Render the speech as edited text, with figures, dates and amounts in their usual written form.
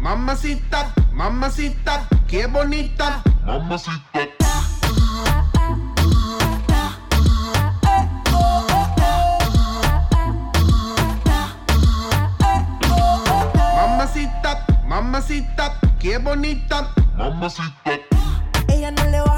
mamacita, mamacita, qué bonita, mamacita. Mamacita, mamacita, qué bonita, mamacita. Ella no le va